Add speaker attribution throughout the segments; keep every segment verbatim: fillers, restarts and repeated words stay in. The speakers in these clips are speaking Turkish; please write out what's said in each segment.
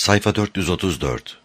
Speaker 1: Sayfa dört yüz otuz dört.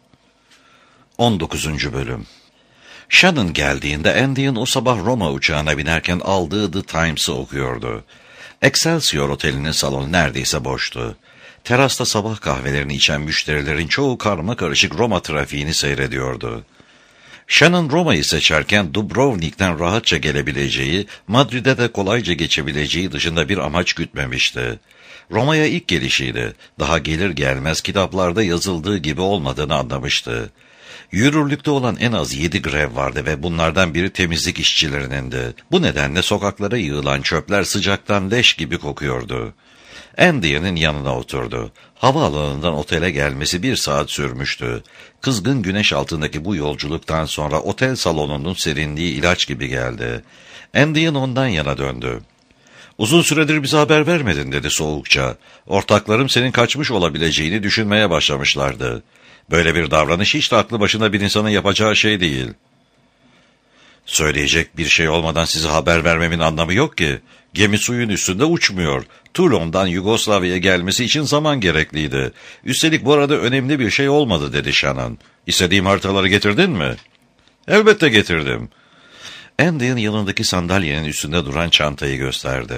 Speaker 1: on dokuzuncu Bölüm. Shannon geldiğinde Andy'in o sabah Roma uçağına binerken aldığı The Times'ı okuyordu. Excelsior Oteli'nin salonu neredeyse boştu. Terasta sabah kahvelerini içen müşterilerin çoğu karmakarışık Roma trafiğini seyrediyordu. Shannon Roma'yı seçerken Dubrovnik'ten rahatça gelebileceği, Madrid'e de kolayca geçebileceği dışında bir amaç gütmemişti. Roma'ya ilk gelişiydi. Daha gelir gelmez kitaplarda yazıldığı gibi olmadığını anlamıştı. Yürürlükte olan en az yedi grev vardı ve bunlardan biri temizlik işçilerinin. Bu nedenle sokaklara yığılan çöpler sıcaktan leş gibi kokuyordu. Andy'nin yanına oturdu. Havaalanından otele gelmesi bir saat sürmüştü. Kızgın güneş altındaki bu yolculuktan sonra otel salonunun serinliği ilaç gibi geldi. Andy'nin ondan yana döndü. "Uzun süredir bize haber vermedin," dedi soğukça. "Ortaklarım senin kaçmış olabileceğini düşünmeye başlamışlardı. Böyle bir davranış hiç de aklı başında bir insanın yapacağı şey değil." "Söyleyecek bir şey olmadan size haber vermemin anlamı yok ki. Gemi suyun üstünde uçmuyor. Toulon'dan Yugoslavya'ya gelmesi için zaman gerekliydi. Üstelik bu arada önemli bir şey olmadı," dedi Shannon. "İstediğim haritaları getirdin mi?" "Elbette getirdim." Andy'nin yanındaki sandalyenin üstünde duran çantayı gösterdi.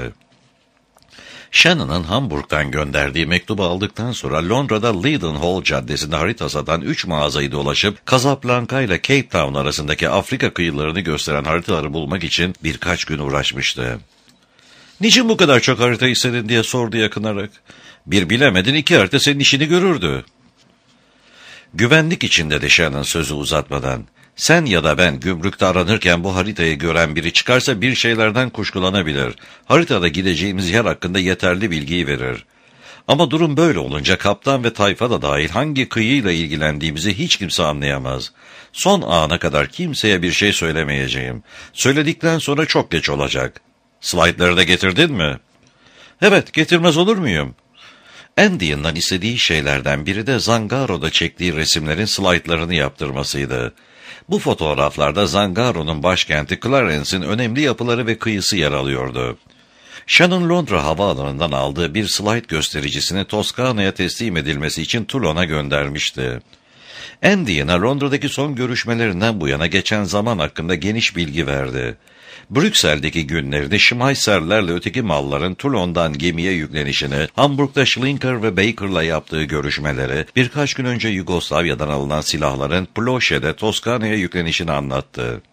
Speaker 1: Shannon'ın Hamburg'dan gönderdiği mektubu aldıktan sonra Londra'da Leadenhall Caddesi'nde harita satan üç mağazayı dolaşıp Casablanca ile Cape Town arasındaki Afrika kıyılarını gösteren haritaları bulmak için birkaç gün uğraşmıştı. "Niçin bu kadar çok harita istedin?" diye sordu yakınarak. "Bir bilemedin iki harita senin işini görürdü." "Güvenlik için," dedi Shannon sözü uzatmadan. "Sen ya da ben gümrükte aranırken bu haritayı gören biri çıkarsa bir şeylerden kuşkulanabilir. Haritada gideceğimiz yer hakkında yeterli bilgiyi verir. Ama durum böyle olunca kaptan ve tayfa da dahil hangi kıyıyla ilgilendiğimizi hiç kimse anlayamaz. Son ana kadar kimseye bir şey söylemeyeceğim. Söyledikten sonra çok geç olacak." "Slaytları da getirdin mi?" "Evet, getirmez olur muyum?" Andy'nin istediği şeylerden biri de Zangaro'da çektiği resimlerin slaytlarını yaptırmasıydı. Bu fotoğraflarda Zangaro'nun başkenti Clarence'in önemli yapıları ve kıyısı yer alıyordu. Shannon Londra havaalanından aldığı bir slayt göstericisini Toskana'ya teslim edilmesi için Toulon'a göndermişti. Andy'ne Londra'daki son görüşmelerinden bu yana geçen zaman hakkında geniş bilgi verdi. Brüksel'deki günlerini Schmeisser'lerle öteki malların Toulon'dan gemiye yüklenişini, Hamburg'da Schlinker ve Baker'la yaptığı görüşmeleri, birkaç gün önce Yugoslavya'dan alınan silahların Ploşe'de Toskana'ya yüklenişini anlattı.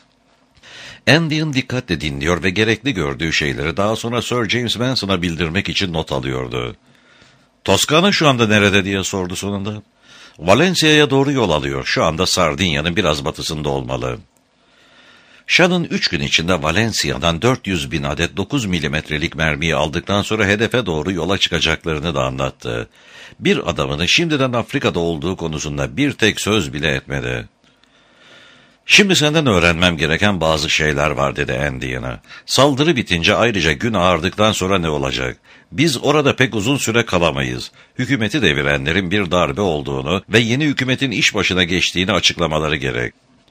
Speaker 1: Andy'nin dikkatle dinliyor ve gerekli gördüğü şeyleri daha sonra Sir James Manson'a bildirmek için not alıyordu. "Toskana şu anda nerede?" diye sordu sonunda. "Valencia'ya doğru yol alıyor. Şu anda Sardinya'nın biraz batısında olmalı." Shannon üç gün içinde Valencia'dan dört yüz bin adet dokuz milimetrelik mermiyi aldıktan sonra hedefe doğru yola çıkacaklarını da anlattı. Bir adamının şimdiden Afrika'da olduğu konusunda bir tek söz bile etmedi. "Şimdi senden öğrenmem gereken bazı şeyler var," dedi Andy'ne. "Saldırı bitince ayrıca gün ağardıktan sonra ne olacak? Biz orada pek uzun süre kalamayız. Hükümeti devirenlerin bir darbe olduğunu ve yeni hükümetin iş başına geçtiğini açıklamaları gerek."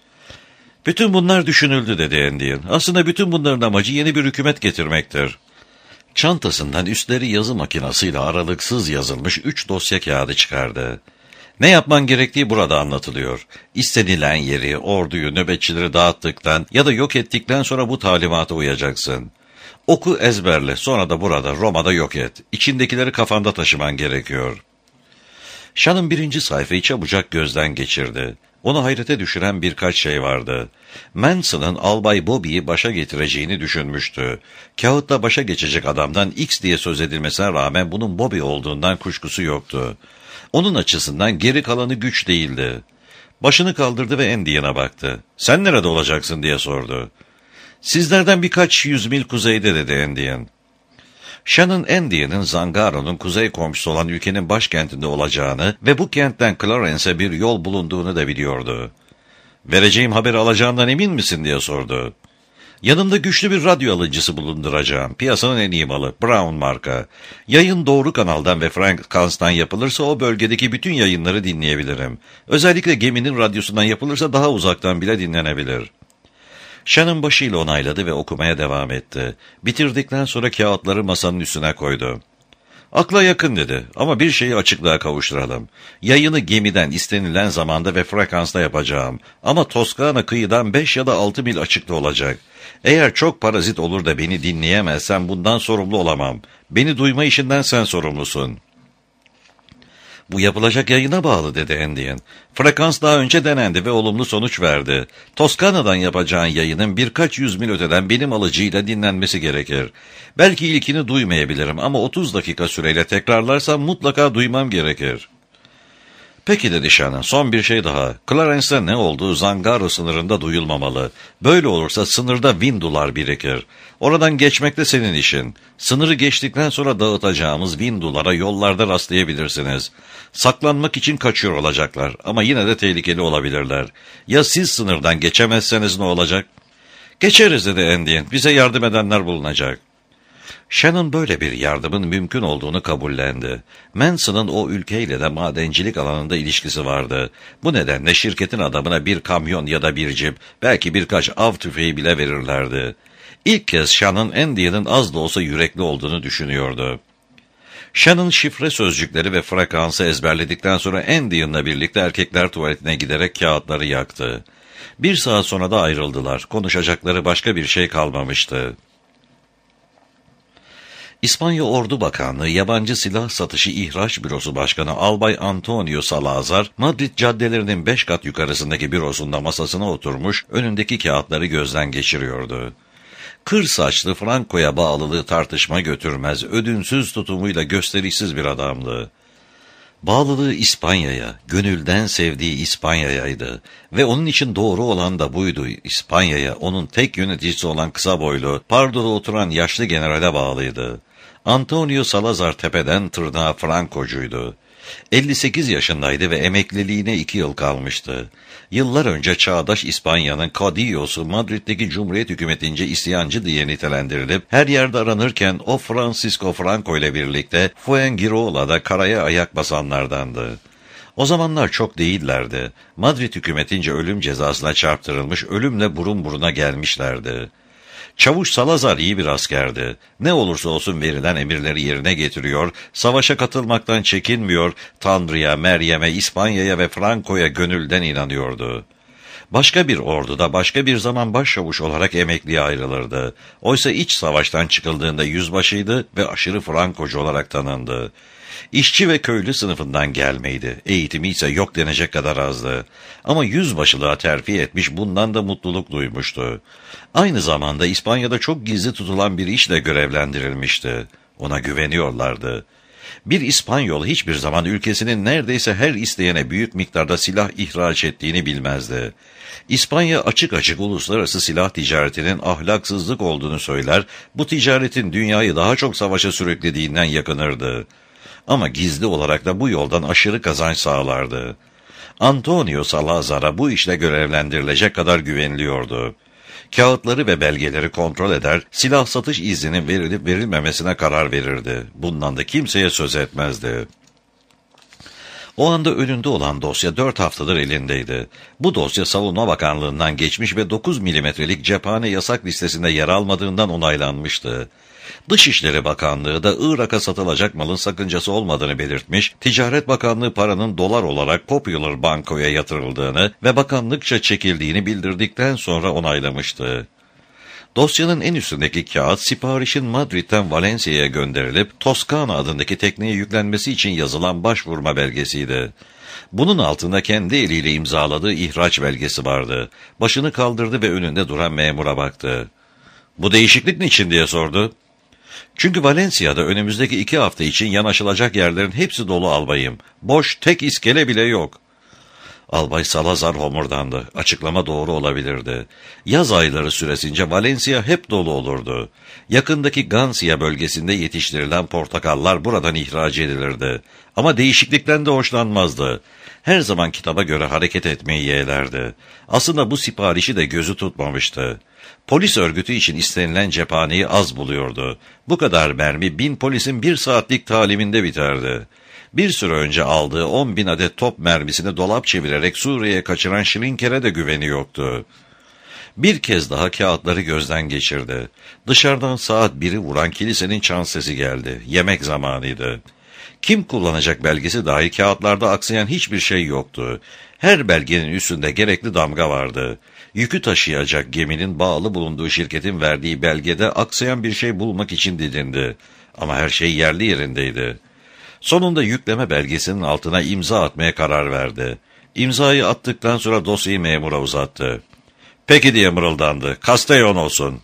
Speaker 1: "Bütün bunlar düşünüldü," dedi Andy'nin. "Aslında bütün bunların amacı yeni bir hükümet getirmektir." Çantasından üstleri yazı makinasıyla aralıksız yazılmış üç dosya kağıdı çıkardı. "Ne yapman gerektiği burada anlatılıyor. İstenilen yeri, orduyu, nöbetçileri dağıttıktan ya da yok ettikten sonra bu talimata uyacaksın. Oku, ezberle, sonra da burada, Roma'da yok et. İçindekileri kafanda taşıman gerekiyor." Shannon birinci sayfayı çabucak gözden geçirdi. Onu hayrete düşüren birkaç şey vardı. Manson'ın Albay Bobby'yi başa getireceğini düşünmüştü. Kağıtta başa geçecek adamdan X diye söz edilmesine rağmen bunun Bobby olduğundan kuşkusu yoktu. Onun açısından geri kalanı güç değildi. Başını kaldırdı ve Andy'ne baktı. "Sen nerede olacaksın?" diye sordu. "Sizlerden birkaç yüz mil kuzeyde," dedi Andy'nin. Shannon, Andy'nin Zangaro'nun kuzey komşusu olan ülkenin başkentinde olacağını ve bu kentten Clarence'e bir yol bulunduğunu da biliyordu. "Vereceğim haberi alacağından emin misin?" diye sordu. "Yanımda güçlü bir radyo alıcısı bulunduracağım. Piyasanın en iyi malı, Brown marka. Yayın doğru kanaldan ve Frankans'tan yapılırsa o bölgedeki bütün yayınları dinleyebilirim. Özellikle geminin radyosundan yapılırsa daha uzaktan bile dinlenebilir." Shannon başıyla onayladı ve okumaya devam etti. Bitirdikten sonra kağıtları masanın üstüne koydu. Akla yakın dedi ama bir şeyi açıklığa kavuşturalım. Yayını gemiden istenilen zamanda ve frekansta yapacağım ama Toskana kıyıdan beş ya da altı mil açıkta olacak. Eğer çok parazit olur da beni dinleyemezsen bundan sorumlu olamam. Beni duyma işinden sen sorumlusun. Bu yapılacak yayına bağlı dedi Andean. Frekans daha önce denendi ve olumlu sonuç verdi. Toskana'dan yapacağın yayının birkaç yüz mil öteden benim alıcıyla dinlenmesi gerekir. Belki ilkini duymayabilirim ama otuz dakika süreyle tekrarlarsam mutlaka duymam gerekir. Peki dedi Shannon, son bir şey daha. Clarence'de ne olduğu Zangaro sınırında duyulmamalı. Böyle olursa sınırda Windular birikir. Oradan geçmek de senin işin. Sınırı geçtikten sonra dağıtacağımız Windulara yollarda rastlayabilirsiniz. Saklanmak için kaçıyor olacaklar ama yine de tehlikeli olabilirler. Ya siz sınırdan geçemezseniz ne olacak? Geçeriz dedi Andean. Bize yardım edenler bulunacak. Shannon böyle bir yardımın mümkün olduğunu kabullendi. Manson'ın o ülkeyle de madencilik alanında ilişkisi vardı. Bu nedenle şirketin adamına bir kamyon ya da bir cip, belki birkaç av tüfeği bile verirlerdi. İlk kez Shannon Andean'ın az da olsa yürekli olduğunu düşünüyordu. Shannon şifre sözcükleri ve frekansı ezberledikten sonra Andean'la birlikte erkekler tuvaletine giderek kağıtları yaktı. Bir saat sonra da ayrıldılar. Konuşacakları başka bir şey kalmamıştı. İspanya Ordu Bakanlığı Yabancı Silah Satışı İhraç Bürosu Başkanı Albay Antonio Salazar, Madrid caddelerinin beş kat yukarısındaki bürosunda masasına oturmuş, önündeki kağıtları gözden geçiriyordu. Kır saçlı Franco'ya bağlılığı tartışma götürmez, ödünsüz tutumuyla gösterişsiz bir adamdı. Bağlılığı İspanya'ya, gönülden sevdiği İspanya'yaydı ve onun için doğru olan da buydu. İspanya'ya, onun tek yöneticisi olan kısa boylu, Pardo'da oturan yaşlı generale bağlıydı. Antonio Salazar tepeden tırnağa Frankocuydu. elli sekiz yaşındaydı ve emekliliğine iki yıl kalmıştı. Yıllar önce çağdaş İspanya'nın Caudillo'su Madrid'deki Cumhuriyet hükümetince isyancı diye nitelendirilip her yerde aranırken o Francisco Franco ile birlikte Fuengiroa'da karaya ayak basanlardandı. O zamanlar çok değillerdi. Madrid hükümetince ölüm cezasına çarptırılmış, ölümle burun buruna gelmişlerdi. Çavuş Salazar iyi bir askerdi. Ne olursa olsun verilen emirleri yerine getiriyor, savaşa katılmaktan çekinmiyor, Tanrı'ya, Meryem'e, İspanya'ya ve Franco'ya gönülden inanıyordu. Başka bir orduda, başka bir zaman başçavuş olarak emekliye ayrılırdı. Oysa iç savaştan çıkıldığında yüzbaşıydı ve aşırı Frankocu olarak tanındı. İşçi ve köylü sınıfından gelmeydi. Eğitimi ise yok denecek kadar azdı. Ama yüzbaşılığa terfi etmiş, bundan da mutluluk duymuştu. Aynı zamanda İspanya'da çok gizli tutulan bir işle görevlendirilmişti. Ona güveniyorlardı. Bir İspanyol hiçbir zaman ülkesinin neredeyse her isteyene büyük miktarda silah ihraç ettiğini bilmezdi. İspanya açık açık uluslararası silah ticaretinin ahlaksızlık olduğunu söyler, bu ticaretin dünyayı daha çok savaşa sürüklediğinden yakınırdı. Ama gizli olarak da bu yoldan aşırı kazanç sağlardı. Antonio Salazar'a bu işle görevlendirilecek kadar güveniliyordu. Kağıtları ve belgeleri kontrol eder, silah satış izninin verilip verilmemesine karar verirdi. Bundan da kimseye söz etmezdi. O anda önünde olan dosya dört haftadır elindeydi. Bu dosya Savunma Bakanlığı'ndan geçmiş ve dokuz milimetrelik cephane yasak listesinde yer almadığından onaylanmıştı. Dışişleri Bakanlığı da Irak'a satılacak malın sakıncası olmadığını belirtmiş, Ticaret Bakanlığı paranın dolar olarak Popular Banko'ya yatırıldığını ve bakanlıkça çekildiğini bildirdikten sonra onaylamıştı. Dosyanın en üstündeki kağıt, siparişin Madrid'den Valencia'ya gönderilip Toskana adındaki tekneye yüklenmesi için yazılan başvurma belgesiydi. Bunun altında kendi eliyle imzaladığı ihraç belgesi vardı. Başını kaldırdı ve önünde duran memura baktı. "Bu değişiklik niçin?" diye sordu. "Çünkü Valencia'da önümüzdeki iki hafta için yanaşılacak yerlerin hepsi dolu albayım. Boş tek iskele bile yok." Albay Salazar homurdandı. Açıklama doğru olabilirdi. Yaz ayları süresince Valencia hep dolu olurdu. Yakındaki Gancia bölgesinde yetiştirilen portakallar buradan ihraç edilirdi. Ama değişiklikten de hoşlanmazdı. Her zaman kitaba göre hareket etmeyi yeğlerdi. Aslında bu siparişi de gözü tutmamıştı. Polis örgütü için istenilen cephaneyi az buluyordu. Bu kadar mermi bin polisin bir saatlik taliminde biterdi. Bir süre önce aldığı on bin adet top mermisini dolap çevirerek Suriye'ye kaçıran Şirinker'e de güveni yoktu. Bir kez daha kağıtları gözden geçirdi. Dışarıdan saat biri vuran kilisenin çan sesi geldi. Yemek zamanıydı. Kim kullanacak belgesi dahi kağıtlarda aksayan hiçbir şey yoktu. Her belgenin üstünde gerekli damga vardı. Yükü taşıyacak geminin bağlı bulunduğu şirketin verdiği belgede aksayan bir şey bulmak için didindi. Ama her şey yerli yerindeydi. Sonunda yükleme belgesinin altına imza atmaya karar verdi. İmzayı attıktan sonra dosyayı memura uzattı. "Peki" diye mırıldandı. "Castellón olsun."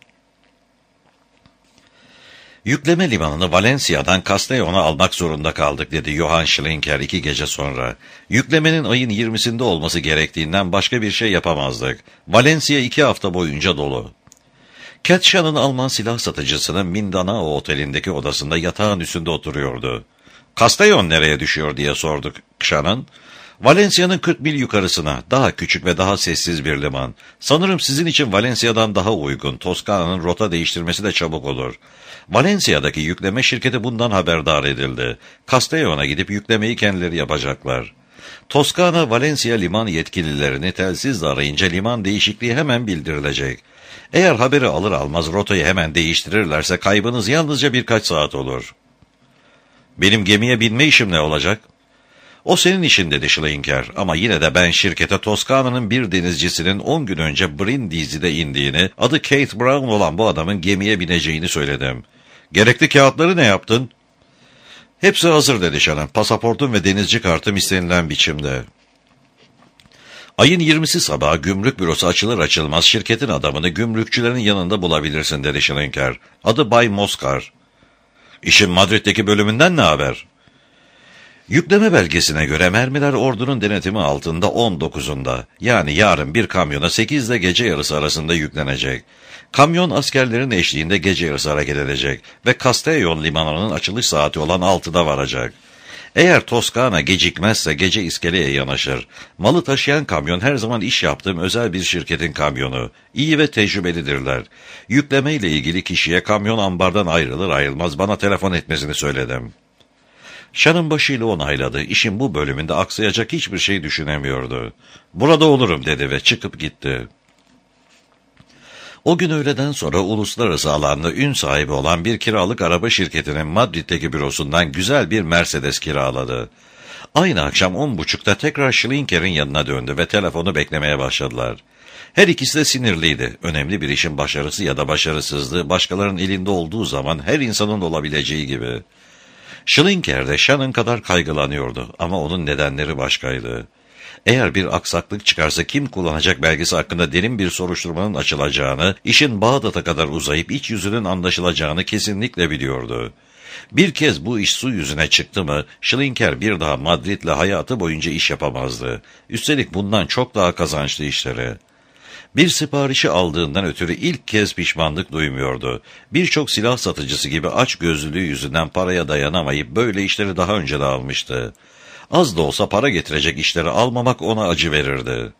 Speaker 1: "Yükleme limanını Valencia'dan Castellón'a almak zorunda kaldık," dedi Johann Schlinker iki gece sonra. "Yüklemenin ayın yirmisinde olması gerektiğinden başka bir şey yapamazdık. Valencia iki hafta boyunca dolu." Cat Shann'ın Alman silah satıcısının Mindanao otelindeki odasında yatağın üstünde oturuyordu. "Castellón nereye düşüyor?" diye sorduk Shann'ın. "Valencia'nın kırk mil yukarısına, daha küçük ve daha sessiz bir liman. Sanırım sizin için Valencia'dan daha uygun. Toskana'nın rota değiştirmesi de çabuk olur." Valencia'daki yükleme şirketi bundan haberdar edildi. Castellón'a gidip yüklemeyi kendileri yapacaklar. Toskana, Valencia liman yetkililerini telsizle arayınca liman değişikliği hemen bildirilecek. Eğer haberi alır almaz rotayı hemen değiştirirlerse kaybınız yalnızca birkaç saat olur. "Benim gemiye binme işim ne olacak?" "O senin işin," dedi Schlinker, "ama yine de ben şirkete Toskana'nın bir denizcisinin on gün önce Brindisi'de indiğini, adı Kate Brown olan bu adamın gemiye bineceğini söyledim." "Gerekli kağıtları ne yaptın?" "Hepsi hazır," dedi Shannon. "Pasaportum ve denizci kartım istenilen biçimde." "Ayın yirmisi sabahı gümrük bürosu açılır açılmaz şirketin adamını gümrükçülerin yanında bulabilirsin," dedi Schlinker. "Adı Bay Moskar." "İşin Madrid'deki bölümünden ne haber?" Yükleme belgesine göre mermiler ordunun denetimi altında on dokuzunda, yani yarın bir kamyona sekizle gece yarısı arasında yüklenecek. Kamyon askerlerin eşliğinde gece yarısı hareket edecek ve Castellón limanının açılış saati olan altıda varacak. Eğer Toskana gecikmezse gece iskeleye yanaşır. Malı taşıyan kamyon her zaman iş yaptığım özel bir şirketin kamyonu. İyi ve tecrübelidirler. Yükleme ile ilgili kişiye kamyon ambardan ayrılır ayrılmaz bana telefon etmesini söyledim. Shannon başıyla onayladı. İşin bu bölümünde aksayacak hiçbir şey düşünemiyordu. "Burada olurum," dedi ve çıkıp gitti. O gün öğleden sonra uluslararası alanda ün sahibi olan bir kiralık araba şirketinin Madrid'deki bürosundan güzel bir Mercedes kiraladı. Aynı akşam on buçukta tekrar Schlinker'in yanına döndü ve telefonu beklemeye başladılar. Her ikisi de sinirliydi. Önemli bir işin başarısı ya da başarısızlığı başkalarının elinde olduğu zaman her insanın olabileceği gibi. Schlinker de Shannon kadar kaygılanıyordu ama onun nedenleri başkaydı. Eğer bir aksaklık çıkarsa kim kullanacak belgesi hakkında derin bir soruşturmanın açılacağını, işin Bağdat'a kadar uzayıp iç yüzünün anlaşılacağını kesinlikle biliyordu. Bir kez bu iş su yüzüne çıktı mı, Schlinker bir daha Madrid'le hayatı boyunca iş yapamazdı. Üstelik bundan çok daha kazançlı işleri. Bir siparişi aldığından ötürü ilk kez pişmanlık duymuyordu. Birçok silah satıcısı gibi açgözlülüğü yüzünden paraya dayanamayıp böyle işleri daha önce de almıştı. Az da olsa para getirecek işleri almamak ona acı verirdi.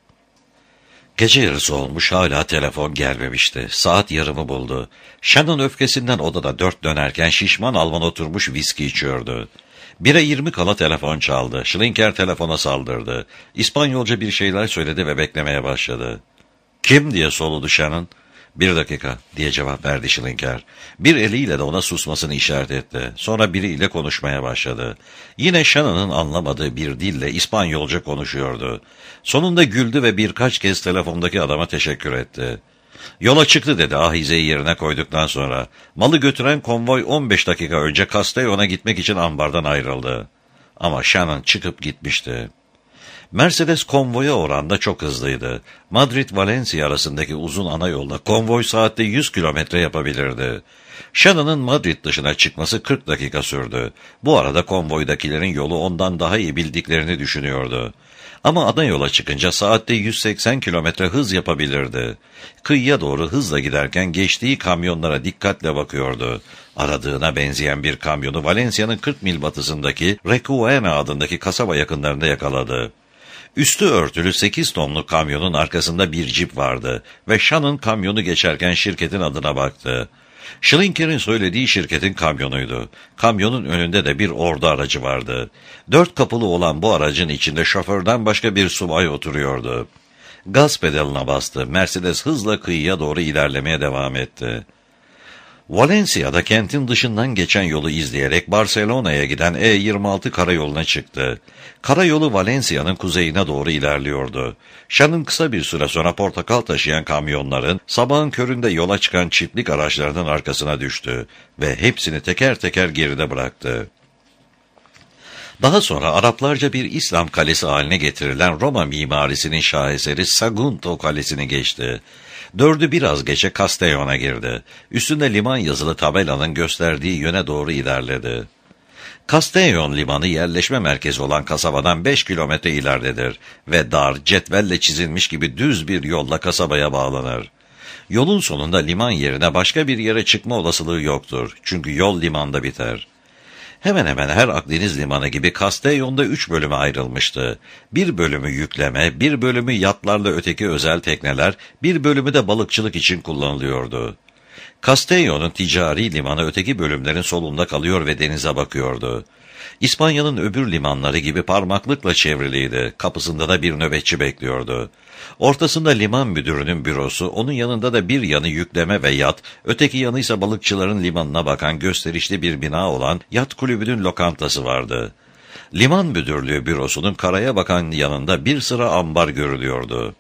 Speaker 1: Gece yarısı olmuş, hala telefon gelmemişti. Saat yarımı buldu. Shannon öfkesinden odada dört dönerken şişman Alman oturmuş viski içiyordu. Bire yirmi kala telefon çaldı. Schlinker telefona saldırdı. İspanyolca bir şeyler söyledi ve beklemeye başladı. "Kim?" diye soludu Shannon. "Bir dakika," diye cevap verdi Schlinker. Bir eliyle de ona susmasını işaret etti. Sonra biriyle konuşmaya başladı. Yine Shannon'ın anlamadığı bir dille İspanyolca konuşuyordu. Sonunda güldü ve birkaç kez telefondaki adama teşekkür etti. "Yola çıktı," dedi ahizeyi yerine koyduktan sonra. "Malı götüren konvoy on beş dakika önce Castellón'a gitmek için ambardan ayrıldı." Ama Shannon çıkıp gitmişti. Mercedes konvoya oranda çok hızlıydı. Madrid-Valencia arasındaki uzun ana yolda konvoy saatte yüz kilometre yapabilirdi. Shannon'ın Madrid dışına çıkması kırk dakika sürdü. Bu arada konvoydakilerin yolu ondan daha iyi bildiklerini düşünüyordu. Ama ana yola çıkınca saatte yüz seksen kilometre hız yapabilirdi. Kıyıya doğru hızla giderken geçtiği kamyonlara dikkatle bakıyordu. Aradığına benzeyen bir kamyonu Valencia'nın kırk mil batısındaki Requena adındaki kasaba yakınlarında yakaladı. Üstü örtülü sekiz tonlu kamyonun arkasında bir cip vardı ve Shannon kamyonu geçerken şirketin adına baktı. Schlinker'in söylediği şirketin kamyonuydu. Kamyonun önünde de bir ordu aracı vardı. Dört kapılı olan bu aracın içinde şoförden başka bir subay oturuyordu. Gaz pedalına bastı. Mercedes hızla kıyıya doğru ilerlemeye devam etti. Valencia'da kentin dışından geçen yolu izleyerek Barcelona'ya giden E yirmi altı karayoluna çıktı. Karayolu Valencia'nın kuzeyine doğru ilerliyordu. Sean'ın kısa bir süre sonra portakal taşıyan kamyonların sabahın köründe yola çıkan çiftlik araçlarının arkasına düştü ve hepsini teker teker geride bıraktı. Daha sonra Araplarca bir İslam kalesi haline getirilen Roma mimarisinin şaheseri Sagunto Kalesi'ni geçti. Dördü biraz geçe Castellon'a girdi. Üstünde liman yazılı tabelanın gösterdiği yöne doğru ilerledi. Castellon limanı yerleşme merkezi olan kasabadan beş kilometre ileridedir ve dar, cetvelle çizilmiş gibi düz bir yolla kasabaya bağlanır. Yolun sonunda liman yerine başka bir yere çıkma olasılığı yoktur. Çünkü yol limanda biter. Hemen hemen her Akdeniz limanı gibi Castellon'da üç bölüme ayrılmıştı. Bir bölümü yükleme, bir bölümü yatlarla öteki özel tekneler, bir bölümü de balıkçılık için kullanılıyordu. Castellon'un ticari limanı öteki bölümlerin solunda kalıyor ve denize bakıyordu. İspanya'nın öbür limanları gibi parmaklıkla çevriliydi. Kapısında da bir nöbetçi bekliyordu. Ortasında liman müdürünün bürosu, onun yanında da bir yanı yükleme ve yat, öteki yanı ise balıkçıların limanına bakan gösterişli bir bina olan yat kulübünün lokantası vardı. Liman müdürlüğü bürosunun karaya bakan yanında bir sıra ambar görülüyordu.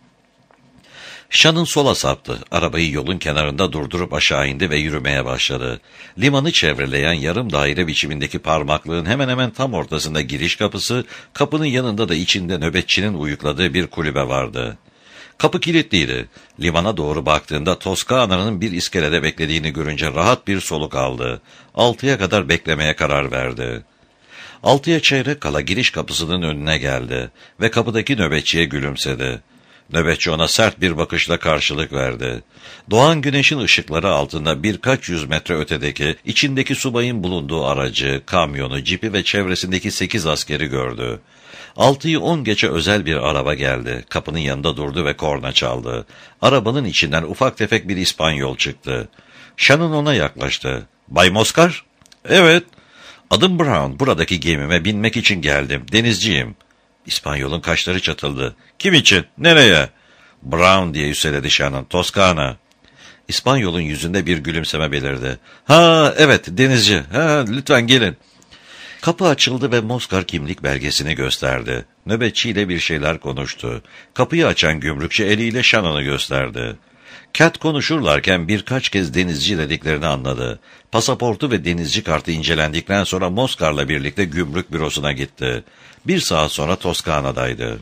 Speaker 1: Sean'ın sola saptı. Arabayı yolun kenarında durdurup aşağı indi ve yürümeye başladı. Limanı çevreleyen yarım daire biçimindeki parmaklığın hemen hemen tam ortasında giriş kapısı, kapının yanında da içinde nöbetçinin uyukladığı bir kulübe vardı. Kapı kilitliydi. Limana doğru baktığında Toskana'nın bir iskelede beklediğini görünce rahat bir soluk aldı. Altıya kadar beklemeye karar verdi. Altıya çeyrek kala giriş kapısının önüne geldi ve kapıdaki nöbetçiye gülümsedi. Nöbetçi ona sert bir bakışla karşılık verdi. Doğan güneşin ışıkları altında birkaç yüz metre ötedeki, içindeki subayın bulunduğu aracı, kamyonu, cipi ve çevresindeki sekiz askeri gördü. Altıyı on geçe özel bir araba geldi. Kapının yanında durdu ve korna çaldı. Arabanın içinden ufak tefek bir İspanyol çıktı. Sean ona yaklaştı. "Bay Moscar?" "Evet." "Adım Brown. Buradaki gemime binmek için geldim. Denizciyim." İspanyol'un kaşları çatıldı. "Kim için? Nereye?" "Brown," diye üsteledi Sean. "Toskana." İspanyol'un yüzünde bir gülümseme belirdi. "Ha, evet, denizci. Ha, lütfen gelin." Kapı açıldı ve Moscar kimlik belgesini gösterdi. Nöbetçiyle bir şeyler konuştu. Kapıyı açan gümrükçü eliyle Sean'ı gösterdi. Cat konuşurlarken birkaç kez denizci dediklerini anladı. Pasaportu ve denizci kartı incelendikten sonra Moscar'la birlikte gümrük bürosuna gitti. Bir saat sonra Toskana'daydı.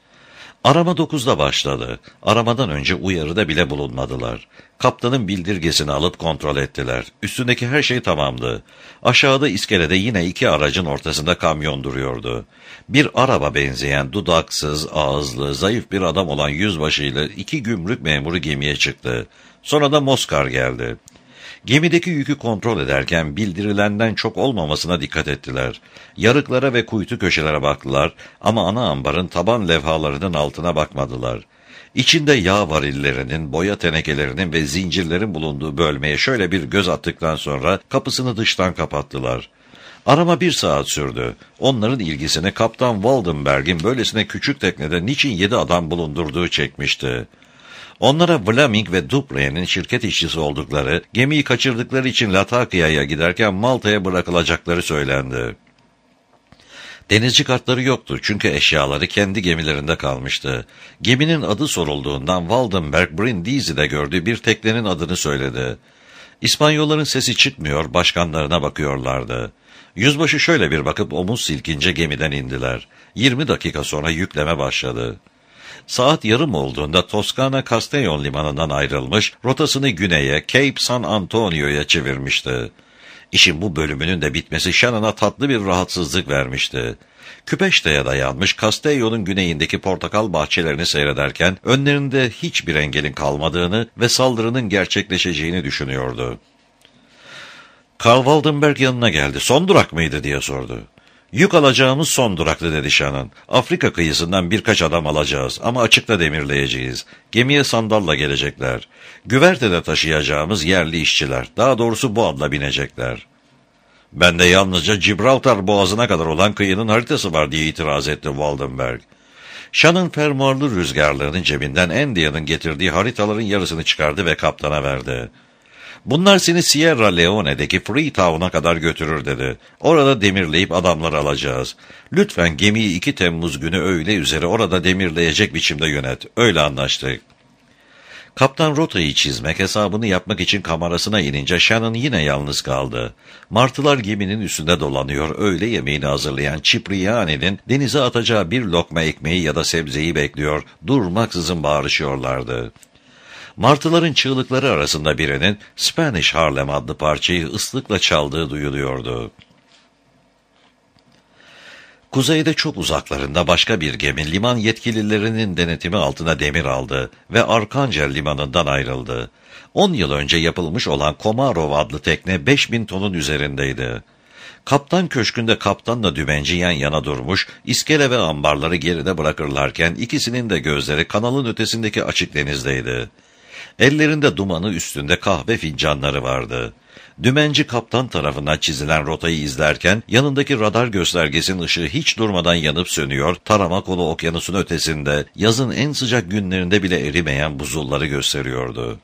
Speaker 1: Arama dokuzda başladı. Aramadan önce uyarıda bile bulunmadılar. Kaptanın bildirgesini alıp kontrol ettiler. Üstündeki her şey tamamdı. Aşağıda iskelede yine iki aracın ortasında kamyon duruyordu. Bir araba benzeyen, dudaksız, ağızlı, zayıf bir adam olan yüzbaşıyla iki gümrük memuru gemiye çıktı. Sonra da Moscar geldi. Gemideki yükü kontrol ederken bildirilenden çok olmamasına dikkat ettiler. Yarıklara ve kuytu köşelere baktılar ama ana ambarın taban levhalarının altına bakmadılar. İçinde yağ varillerinin, boya tenekelerinin ve zincirlerin bulunduğu bölmeye şöyle bir göz attıktan sonra kapısını dıştan kapattılar. Arama bir saat sürdü. Onların ilgisini Kaptan Waldenberg'in böylesine küçük teknede niçin yedi adam bulundurduğu çekmişti. Onlara Vlaming ve Dupre'nin şirket işçisi oldukları, gemiyi kaçırdıkları için Latakia'ya giderken Malta'ya bırakılacakları söylendi. Denizci kartları yoktu çünkü eşyaları kendi gemilerinde kalmıştı. Geminin adı sorulduğundan Waldenberg, Brindisi'de gördüğü bir teknenin adını söyledi. İspanyolların sesi çıkmıyor, başkanlarına bakıyorlardı. Yüzbaşı şöyle bir bakıp omuz silkince gemiden indiler. Yirmi dakika sonra yükleme başladı. Saat yarım olduğunda Toskana Castellon limanından ayrılmış, rotasını güneye, Cape San Antonio'ya çevirmişti. İşin bu bölümünün de bitmesi Sean'a tatlı bir rahatsızlık vermişti. Küpeşte'ye dayanmış Castellon'un güneyindeki portakal bahçelerini seyrederken önlerinde hiçbir engelin kalmadığını ve saldırının gerçekleşeceğini düşünüyordu. Karl Waldenberg yanına geldi. "Son durak mıydı?" diye sordu. "Yük alacağımız son duraktı," dedi Sean. "Afrika kıyısından birkaç adam alacağız ama açıkta demirleyeceğiz. Gemiye sandalla gelecekler. Güvertede taşıyacağımız yerli işçiler. Daha doğrusu bu adla binecekler." "Bende yalnızca Gibraltar boğazına kadar olan kıyının haritası var," diye itiraz etti Waldenberg. Sean'ın fermuarlı rüzgarlarının cebinden Andy'nin getirdiği haritaların yarısını çıkardı ve kaptana verdi. "Bunlar seni Sierra Leone'deki Freetown'a kadar götürür," dedi. "Orada demirleyip adamları alacağız. Lütfen gemiyi iki Temmuz günü öğle üzere orada demirleyecek biçimde yönet." Öyle anlaştık. Kaptan rotayı çizmek, hesabını yapmak için kamerasına inince Sean yine yalnız kaldı. Martılar geminin üstünde dolanıyor, öğle yemeğini hazırlayan Cipriani'nin denize atacağı bir lokma ekmeği ya da sebzeyi bekliyor, durmaksızın bağırışıyorlardı. Martıların çığlıkları arasında birinin Spanish Harlem adlı parçayı ıslıkla çaldığı duyuluyordu. Kuzeyde çok uzaklarında başka bir gemi liman yetkililerinin denetimi altına demir aldı ve Arkangel limanından ayrıldı. On yıl önce yapılmış olan Komarov adlı tekne beş bin tonun üzerindeydi. Kaptan köşkünde kaptanla dümenci yan yana durmuş, iskele ve ambarları geride bırakırlarken ikisinin de gözleri kanalın ötesindeki açık denizdeydi. Ellerinde dumanı üstünde kahve fincanları vardı. Dümenci kaptan tarafından çizilen rotayı izlerken yanındaki radar göstergesinin ışığı hiç durmadan yanıp sönüyor, tarama kolu okyanusun ötesinde yazın en sıcak günlerinde bile erimeyen buzulları gösteriyordu.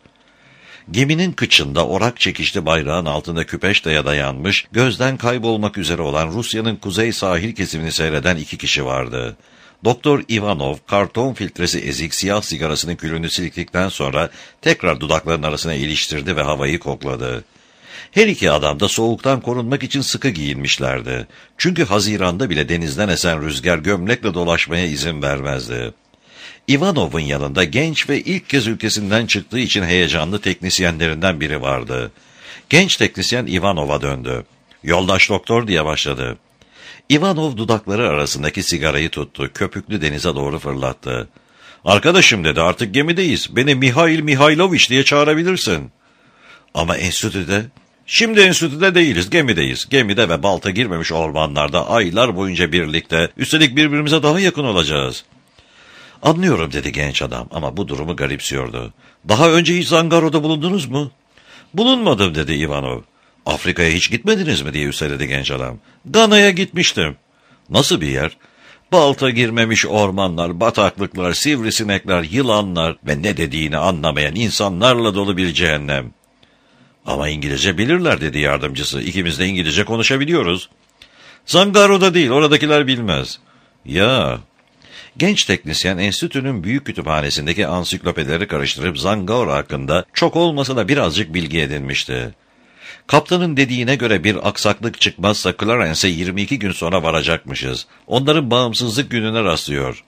Speaker 1: Geminin kıçında orak çekişli bayrağın altında küpeşteye dayanmış, gözden kaybolmak üzere olan Rusya'nın kuzey sahil kesimini seyreden iki kişi vardı. Doktor Ivanov, karton filtresi ezik siyah sigarasının külünü silktikten sonra tekrar dudaklarının arasına iliştirdi ve havayı kokladı. Her iki adam da soğuktan korunmak için sıkı giyinmişlerdi. Çünkü Haziran'da bile denizden esen rüzgar gömlekle dolaşmaya izin vermezdi. Ivanov'un yanında genç ve ilk kez ülkesinden çıktığı için heyecanlı teknisyenlerinden biri vardı. Genç teknisyen Ivanov'a döndü. "Yoldaş doktor," diye başladı. Ivanov dudakları arasındaki sigarayı tuttu, köpüklü denize doğru fırlattı. "Arkadaşım," dedi, "artık gemideyiz. Beni Mihail Mihailoviç diye çağırabilirsin." "Ama enstitüde?" "Şimdi enstitüde değiliz, gemideyiz. Gemide ve balta girmemiş ormanlarda aylar boyunca birlikte, üstelik birbirimize daha yakın olacağız." "Anlıyorum," dedi genç adam ama bu durumu garipsiyordu. "Daha önce hiç Zangaro'da bulundunuz mu?" "Bulunmadım," dedi Ivanov. "Afrika'ya hiç gitmediniz mi?" diye üsteledi genç adam. "Gana'ya gitmiştim." "Nasıl bir yer?" "Balta girmemiş ormanlar, bataklıklar, sivrisinekler, yılanlar ve ne dediğini anlamayan insanlarla dolu bir cehennem." "Ama İngilizce bilirler," dedi yardımcısı. "İkimiz de İngilizce konuşabiliyoruz." "Zangaro'da değil, oradakiler bilmez." "Ya." Genç teknisyen enstitünün büyük kütüphanesindeki ansiklopedileri karıştırıp Zangaro hakkında çok olmasa da birazcık bilgi edinmişti. Kaptanın dediğine göre bir aksaklık çıkmazsa Clarence'e yirmi iki gün sonra varacakmışız. Onların bağımsızlık gününe rastlıyor.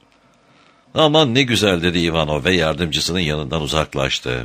Speaker 1: "Aman ne güzel," dedi Ivanov ve yardımcısının yanından uzaklaştı.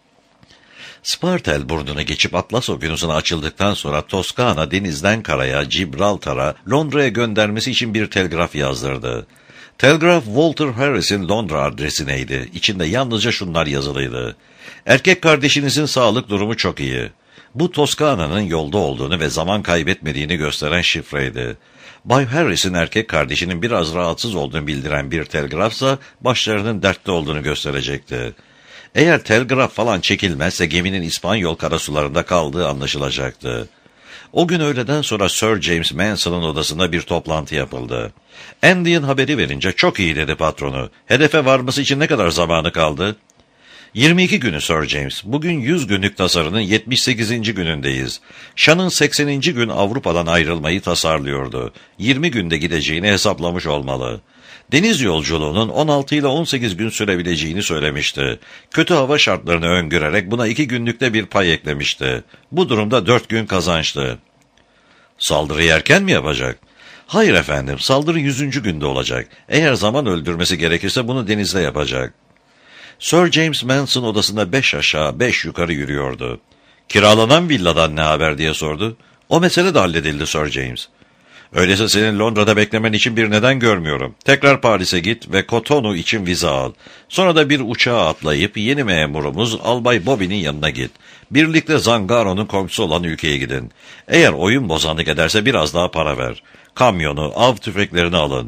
Speaker 1: Spartel burnunu geçip Atlas Okyanusu'na açıldıktan sonra Toskana denizden karaya, Gibraltar'a, Londra'ya göndermesi için bir telgraf yazdırdı. Telgraf Walter Harris'in Londra adresineydi. İçinde yalnızca şunlar yazılıydı: "Erkek kardeşinizin sağlık durumu çok iyi." Bu Toskana'nın yolda olduğunu ve zaman kaybetmediğini gösteren şifreydi. Bay Harris'in erkek kardeşinin biraz rahatsız olduğunu bildiren bir telgrafsa başlarının dertte olduğunu gösterecekti. Eğer telgraf falan çekilmezse geminin İspanyol karasularında kaldığı anlaşılacaktı. O gün öğleden sonra Sir James Manson'un odasında bir toplantı yapıldı. Andy'nin haberi verince "Çok iyi," dedi patronu. "Hedefe varması için ne kadar zamanı kaldı?" yirmi iki günü Sir James. Bugün yüz günlük tasarının yetmiş sekizinci günündeyiz. Sean'ın sekseninci gün Avrupa'dan ayrılmayı tasarlıyordu. yirmi günde gideceğini hesaplamış olmalı. Deniz yolculuğunun on altı ile on sekiz gün sürebileceğini söylemişti. Kötü hava şartlarını öngörerek buna iki günlükte bir pay eklemişti. Bu durumda dört gün kazançlı. "Saldırıyı erken mi yapacak?" "Hayır efendim, saldırı yüzüncü günde olacak. Eğer zaman öldürmesi gerekirse bunu denizde yapacak." Sir James Manson odasında beş aşağı beş yukarı yürüyordu. "Kiralanan villadan ne haber?" diye sordu. "O mesele de halledildi Sir James." "Öyleyse senin Londra'da beklemen için bir neden görmüyorum. Tekrar Paris'e git ve Cotonou için vize al. Sonra da bir uçağa atlayıp yeni memurumuz Albay Bobby'nin yanına git. Birlikte Zangaro'nun komşusu olan ülkeye gidin. Eğer oyun bozanlık ederse biraz daha para ver. Kamyonu, av tüfeklerini alın.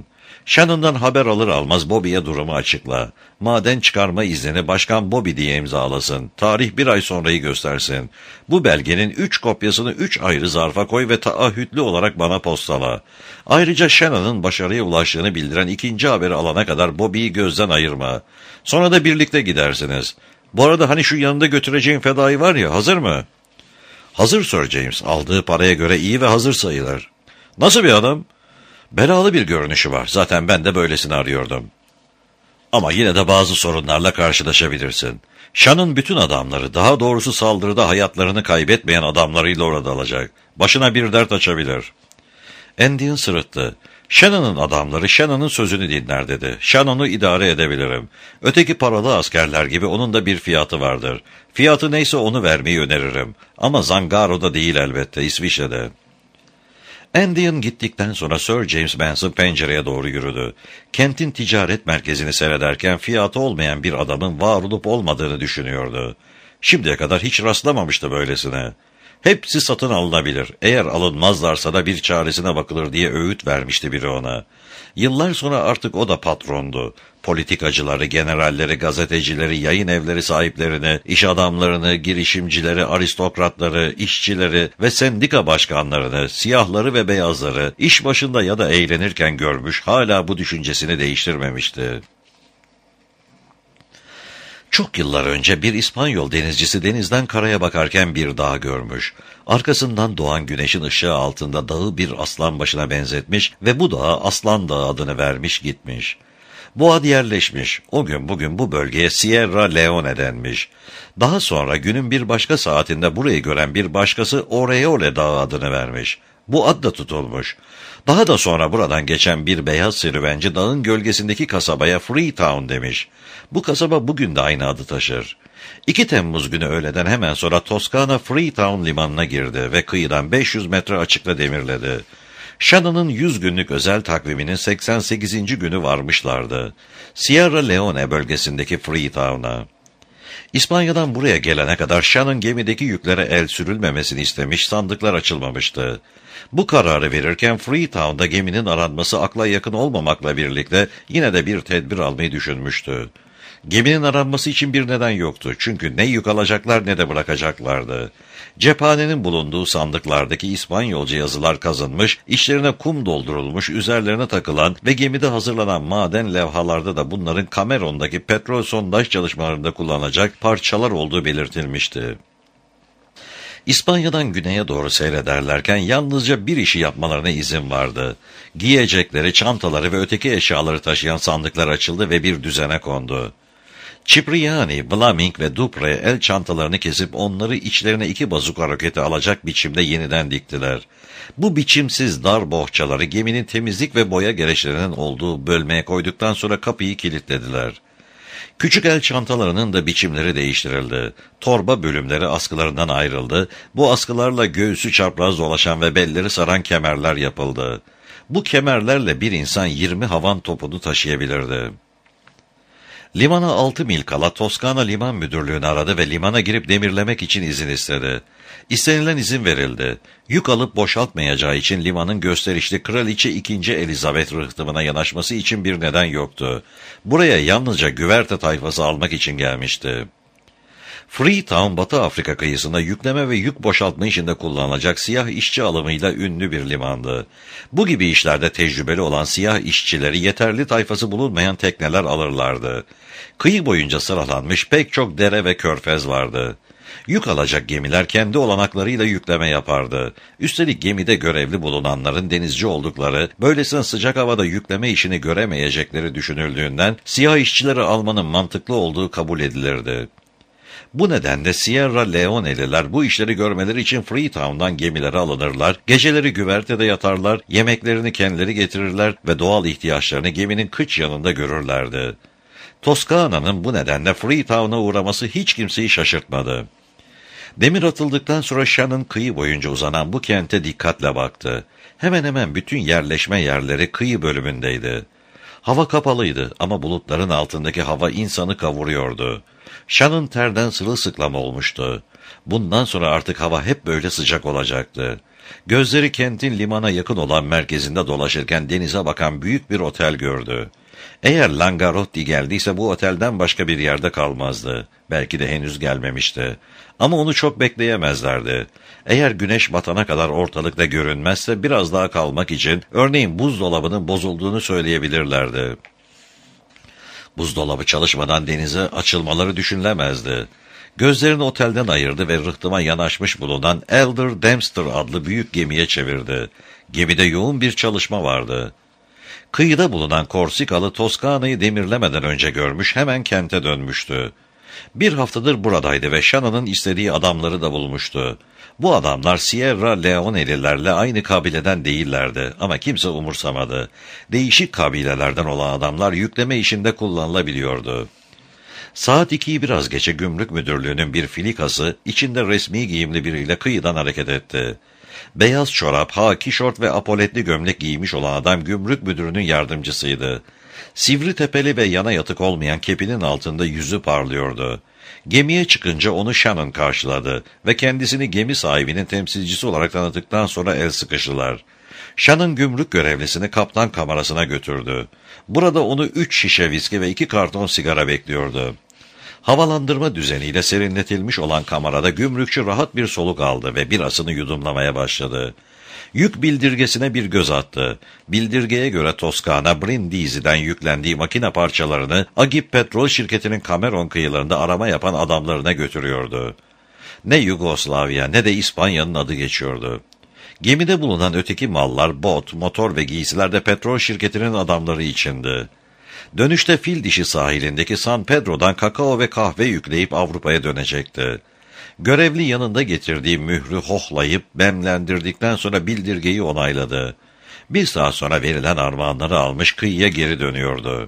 Speaker 1: Shannon'dan haber alır almaz Bobby'ye durumu açıkla. Maden çıkarma iznini Başkan Bobby diye imzalasın. Tarih bir ay sonrayı göstersin. Bu belgenin üç kopyasını üç ayrı zarfa koy ve taahhütlü olarak bana postala. Ayrıca Shannon'ın başarıya ulaştığını bildiren ikinci haberi alana kadar Bobby'yi gözden ayırma. Sonra da birlikte gidersiniz. Bu arada hani şu yanında götüreceğin fedai var ya, hazır mı? Hazır Sir James. Aldığı paraya göre iyi ve hazır sayılır. Nasıl bir adam? Belalı bir görünüşü var. Zaten ben de böylesini arıyordum. Ama yine de bazı sorunlarla karşılaşabilirsin. Shannon bütün adamları, daha doğrusu saldırıda hayatlarını kaybetmeyen adamlarıyla orada alacak. Başına bir dert açabilir. Andian sırıttı. Shannon'ın adamları Shannon'ın sözünü dinler dedi. Shannon'u idare edebilirim. Öteki paralı askerler gibi onun da bir fiyatı vardır. Fiyatı neyse onu vermeyi öneririm. Ama Zangaro'da değil elbette, İsviçre'de. Andian gittikten sonra Sir James Benson pencereye doğru yürüdü. Kentin ticaret merkezini seyrederken fiyatı olmayan bir adamın var olup olmadığını düşünüyordu. Şimdiye kadar hiç rastlamamıştı böylesine. Hepsi satın alınabilir, eğer alınmazlarsa da bir çaresine bakılır diye öğüt vermişti biri ona. Yıllar sonra artık o da patrondu. Politikacıları, generalleri, gazetecileri, yayın evleri sahiplerini, iş adamlarını, girişimcileri, aristokratları, işçileri ve sendika başkanlarını, siyahları ve beyazları iş başında ya da eğlenirken görmüş, hala bu düşüncesini değiştirmemişti. Çok yıllar önce bir İspanyol denizcisi denizden karaya bakarken bir dağ görmüş. Arkasından doğan güneşin ışığı altında dağı bir aslan başına benzetmiş ve bu dağa Aslan Dağı adını vermiş gitmiş. Bu ad yerleşmiş. O gün bugün bu bölgeye Sierra Leone denmiş. Daha sonra günün bir başka saatinde burayı gören bir başkası Oreole Dağı adını vermiş. Bu ad da tutulmuş. Daha da sonra buradan geçen bir beyaz serüvenci dağın gölgesindeki kasabaya Freetown demiş. Bu kasaba bugün de aynı adı taşır. iki Temmuz günü öğleden hemen sonra Toskana Freetown limanına girdi ve kıyıdan beş yüz metre açıkla demirledi. Shannon'ın yüz günlük özel takviminin seksen sekizinci günü varmışlardı. Sierra Leone bölgesindeki Freetown'a. İspanya'dan buraya gelene kadar Shannon gemideki yüklere el sürülmemesini istemiş, sandıklar açılmamıştı. Bu kararı verirken Freetown'da geminin aranması akla yakın olmamakla birlikte yine de bir tedbir almayı düşünmüştü. Geminin aranması için bir neden yoktu, çünkü ne yük alacaklar ne de bırakacaklardı. Cephanenin bulunduğu sandıklardaki İspanyolca yazılar kazınmış, içlerine kum doldurulmuş, üzerlerine takılan ve gemide hazırlanan maden levhalarda da bunların Cameron'daki petrol sondaj çalışmalarında kullanılacak parçalar olduğu belirtilmişti. İspanya'dan güneye doğru seyrederlerken yalnızca bir işi yapmalarına izin vardı. Giyecekleri, çantaları ve öteki eşyaları taşıyan sandıklar açıldı ve bir düzene kondu. Cipriani, Blaming ve Dupre el çantalarını kesip onları içlerine iki bazuka roketi alacak biçimde yeniden diktiler. Bu biçimsiz dar bohçaları geminin temizlik ve boya gereçlerinin olduğu bölmeye koyduktan sonra kapıyı kilitlediler. Küçük el çantalarının da biçimleri değiştirildi. Torba bölümleri askılarından ayrıldı. Bu askılarla göğsü çapraz dolaşan ve belleri saran kemerler yapıldı. Bu kemerlerle bir insan yirmi havan topunu taşıyabilirdi. Limana altı mil kala Toskana Liman Müdürlüğü'nü aradı ve limana girip demirlemek için izin istedi. İstenilen izin verildi. Yük alıp boşaltmayacağı için limanın gösterişli Kraliçe ikinci. Elizabeth rıhtımına yanaşması için bir neden yoktu. Buraya yalnızca güverte tayfası almak için gelmişti. Freetown, Batı Afrika kıyısında yükleme ve yük boşaltma işinde kullanılacak siyah işçi alımıyla ünlü bir limandı. Bu gibi işlerde tecrübeli olan siyah işçileri yeterli tayfası bulunmayan tekneler alırlardı. Kıyı boyunca sıralanmış pek çok dere ve körfez vardı. Yük alacak gemiler kendi olanaklarıyla yükleme yapardı. Üstelik gemide görevli bulunanların denizci oldukları, böylesine sıcak havada yükleme işini göremeyecekleri düşünüldüğünden siyah işçileri almanın mantıklı olduğu kabul edilirdi. Bu nedenle Sierra Leone'liler bu işleri görmeleri için Freetown'dan gemilere alınırlar, geceleri güvertede yatarlar, yemeklerini kendileri getirirler ve doğal ihtiyaçlarını geminin kıç yanında görürlerdi. Toskana'nın bu nedenle Freetown'a uğraması hiç kimseyi şaşırtmadı. Demir atıldıktan sonra Shannon kıyı boyunca uzanan bu kente dikkatle baktı. Hemen hemen bütün yerleşme yerleri kıyı bölümündeydi. Hava kapalıydı ama bulutların altındaki hava insanı kavuruyordu. Shannon terden sırılsıklam olmuştu. Bundan sonra artık hava hep böyle sıcak olacaktı. Gözleri kentin limana yakın olan merkezinde dolaşırken denize bakan büyük bir otel gördü. Eğer Langarotti geldiyse bu otelden başka bir yerde kalmazdı. Belki de henüz gelmemişti. Ama onu çok bekleyemezlerdi. Eğer güneş batana kadar ortalıkta görünmezse biraz daha kalmak için örneğin buzdolabının bozulduğunu söyleyebilirlerdi. Buzdolabı çalışmadan denize açılmaları düşünülemezdi. Gözlerini otelden ayırdı ve rıhtıma yanaşmış bulunan Elder Dempster adlı büyük gemiye çevirdi. Gemide yoğun bir çalışma vardı. Kıyıda bulunan Korsikalı Toskana'yı demirlemeden önce görmüş, hemen kente dönmüştü. Bir haftadır buradaydı ve Shannon'ın istediği adamları da bulmuştu. Bu adamlar Sierra Leone'lilerle aynı kabileden değillerdi ama kimse umursamadı. Değişik kabilelerden olan adamlar yükleme işinde kullanılabiliyordu. Saat ikiyi biraz geçe gümrük müdürlüğünün bir filikası içinde resmi giyimli biriyle kıyıdan hareket etti. Beyaz çorap, haki şort ve apoletli gömlek giymiş olan adam gümrük müdürünün yardımcısıydı. Sivri tepeli ve yana yatık olmayan kepinin altında yüzü parlıyordu. Gemiye çıkınca onu Shannon karşıladı ve kendisini gemi sahibinin temsilcisi olarak tanıdıktan sonra el sıkıştılar. Shannon gümrük görevlisini kaptan kamerasına götürdü. Burada onu üç şişe viski ve iki karton sigara bekliyordu. Havalandırma düzeniyle serinletilmiş olan kamerada gümrükçü rahat bir soluk aldı ve birasını yudumlamaya başladı. Yük bildirgesine bir göz attı. Bildirgeye göre Toskana, Brindisi'den yüklendiği makine parçalarını Agip Petrol şirketinin Cameron kıyılarında arama yapan adamlarına götürüyordu. Ne Yugoslavya ne de İspanya'nın adı geçiyordu. Gemide bulunan öteki mallar, bot, motor ve giysiler de petrol şirketinin adamları içindi. Dönüşte Fil Dişi sahilindeki San Pedro'dan kakao ve kahve yükleyip Avrupa'ya dönecekti. Görevli yanında getirdiği mührü hohlayıp bemlendirdikten sonra bildirgeyi onayladı. Bir saat sonra verilen armağanları almış kıyıya geri dönüyordu.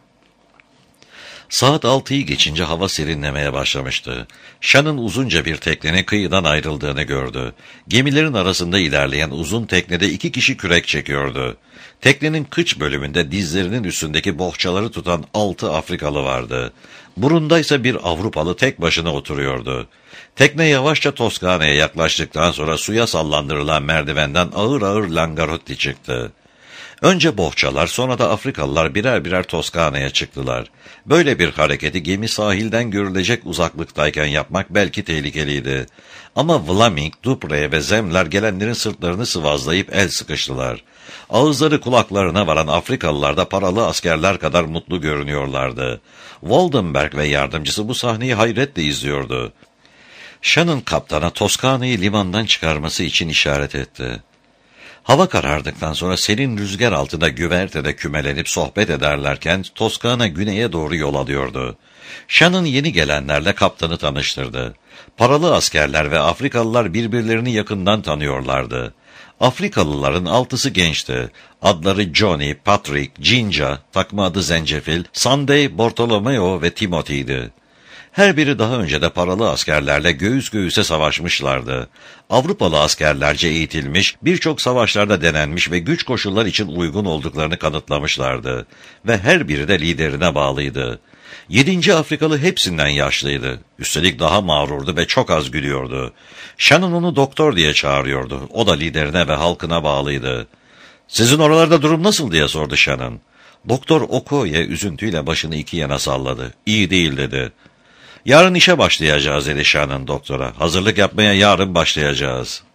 Speaker 1: Saat altıyı geçince hava serinlemeye başlamıştı. Shannon uzunca bir teknenin kıyıdan ayrıldığını gördü. Gemilerin arasında ilerleyen uzun teknede iki kişi kürek çekiyordu. Teknenin kıç bölümünde dizlerinin üstündeki bohçaları tutan altı Afrikalı vardı. Burundaysa bir Avrupalı tek başına oturuyordu. Tekne yavaşça Toskana'ya yaklaştıktan sonra suya sallandırılan merdivenden ağır ağır Langarotti çıktı. Önce bohçalar, sonra da Afrikalılar birer birer Toskana'ya çıktılar. Böyle bir hareketi gemi sahilden görülecek uzaklıktayken yapmak belki tehlikeliydi. Ama Vlaming, Dupre ve Zemler gelenlerin sırtlarını sıvazlayıp el sıkıştılar. Ağızları kulaklarına varan Afrikalılar da paralı askerler kadar mutlu görünüyorlardı. Waldenberg ve yardımcısı bu sahneyi hayretle izliyordu. Shannon kaptana Toskana'yı limandan çıkarması için işaret etti. Hava karardıktan sonra serin rüzgar altında güvertede kümelenip sohbet ederlerken Toskana güneye doğru yol alıyordu. Shannon yeni gelenlerle kaptanı tanıştırdı. Paralı askerler ve Afrikalılar birbirlerini yakından tanıyorlardı. Afrikalıların altısı gençti. Adları Johnny, Patrick, Ginger, takma adı Zencefil, Sunday, Bartolomeo ve Timothy'ydi. Her biri daha önce de paralı askerlerle göğüs göğüse savaşmışlardı. Avrupalı askerlerce eğitilmiş, birçok savaşlarda denenmiş ve güç koşullar için uygun olduklarını kanıtlamışlardı. Ve her biri de liderine bağlıydı. Yedinci Afrikalı hepsinden yaşlıydı. Üstelik daha mağrurdu ve çok az gülüyordu. Shannon onu doktor diye çağırıyordu. O da liderine ve halkına bağlıydı. "Sizin oralarda durum nasıl?" diye sordu Shannon. Doktor Okoye üzüntüyle başını iki yana salladı. "İyi değil," dedi. "Yarın işe başlayacağız," dedi Shannon doktora. "Hazırlık yapmaya yarın başlayacağız."